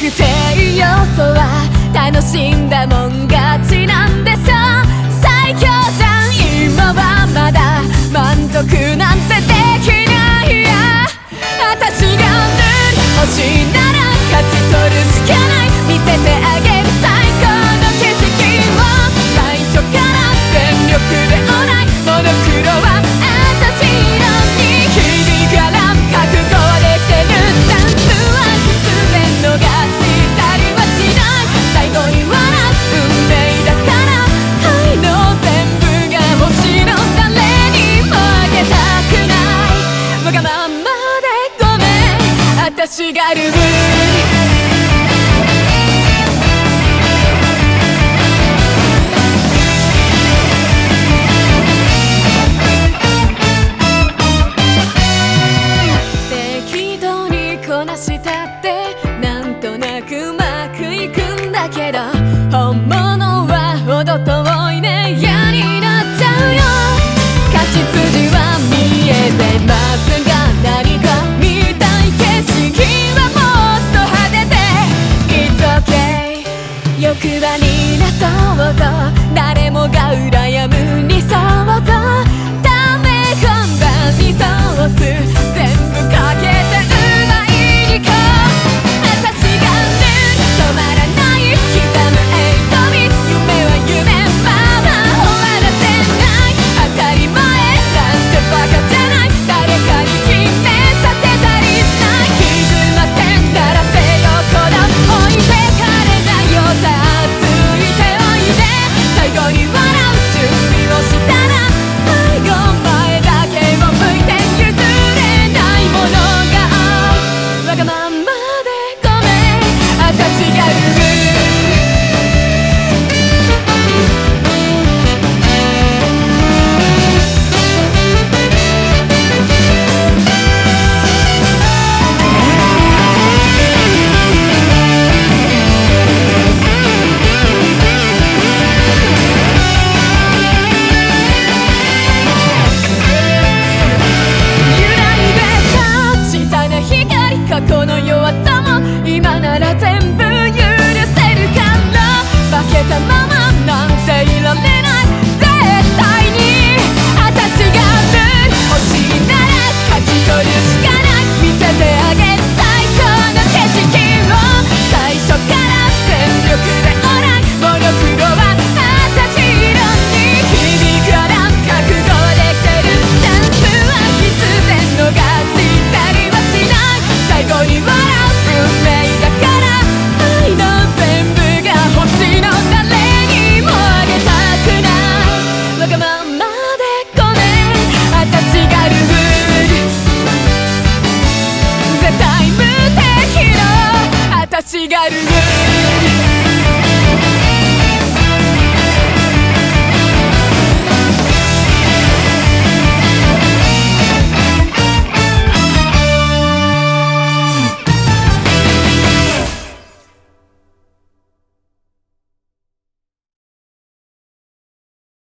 くて要素は楽しんだもん勝ちなんでしょ。最強じゃん今はまだ満足なんてできないや。私がルール欲しいなら勝ち取るしかない。見せてあげる最高の景色を最初から全力でオーライ。モノクロは私色に響から覚悟はできてる。チャンスは突然逃したりはしない。最後に笑う運命だから愛の全部が欲しいの。誰にもあげたくないわがままでごめん私がルールこなした